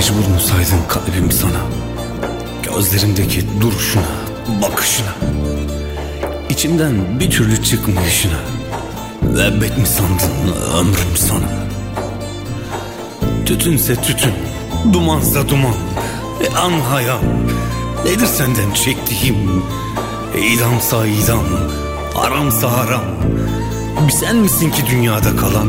Mecbur mu saydın kalbim sana? Gözlerimdeki duruşuna, bakışına, İçimden bir türlü çıkmayışına. Müebbet mi sandın ömrüm sana? Tütünse tütün, dumansa duman, an hayal. Nedir senden çektiğim? İdamsa idam, haramsa haram. Bir sen misin ki dünyada kalan?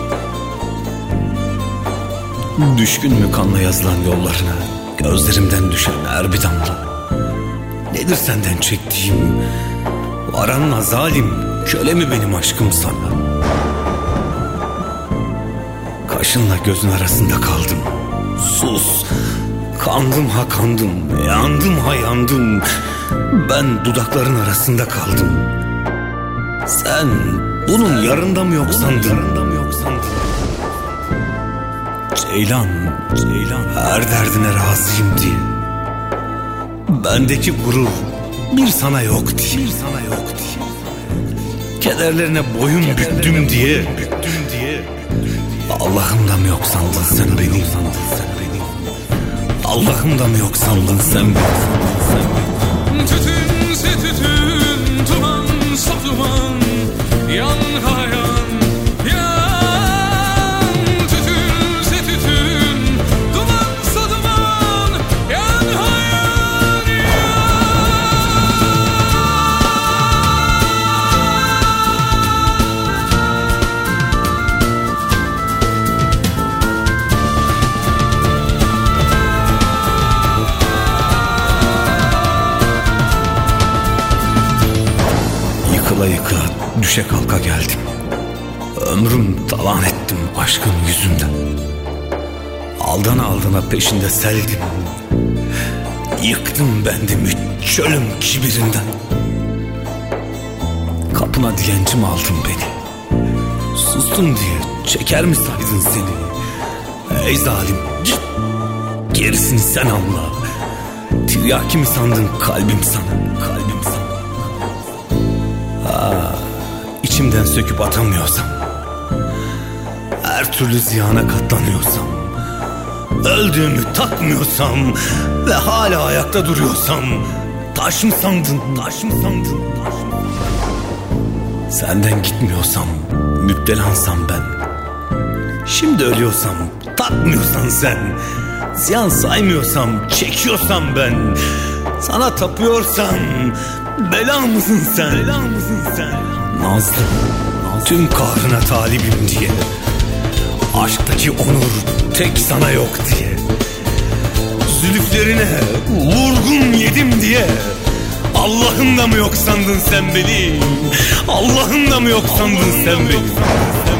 Düşkün mü kanla yazılan yollarına, gözlerimden düşen her bir damla? Nedir senden çektiğim? Varanla zalim, köle mi benim aşkım sana? Kaşınla gözün arasında kaldım. Sus, kandım ha kandım, yandım ha yandım. Ben dudakların arasında kaldım. Sen bunun yarında mı yok sandın? Ceylan, her derdine razıyım diye. Bendeki gurur bir sana yok diye. Kederlerine boyun büktüm diye. Allah'ım da mı yok sandın sen beni? Allah'ım da mı yok sandın sen beni? Tütünse tütün, dumansa duman, yan hayan, yan. Tütünse tütün, dumansa duman, yan hayan, yan. Yıkıla yıkıla, düşe kalka geldim. Ömrüm talan ettim aşkın yüzünden. Aldana aldana peşinde seldim. Yıktım bendimi çölüm kibirinden. Kapına dilencim aldın beni. Sustum diye çeker mi saydın seni? Ey zalim, gerisini sen anla. Tiryaki mi sandın kalbim sana? İçimden söküp atamıyorsam, her türlü ziyana katlanıyorsam, öldüğümü takmıyorsam ve hala ayakta duruyorsam, taş mı sandın? Senden gitmiyorsam, müptelansam ben, şimdi ölüyorsam, takmıyorsan sen, ziyan saymıyorsam, çekiyorsam ben, sana tapıyorsam, bela mısın sen? Nazlı, tüm kahrına talibim diye, aşktaki onur tek sana yok diye, zülüflerine vurgun yedim diye. Allah'ım da mı yok sandın sen beni? Allah'ım da mı yok sandın sen beni?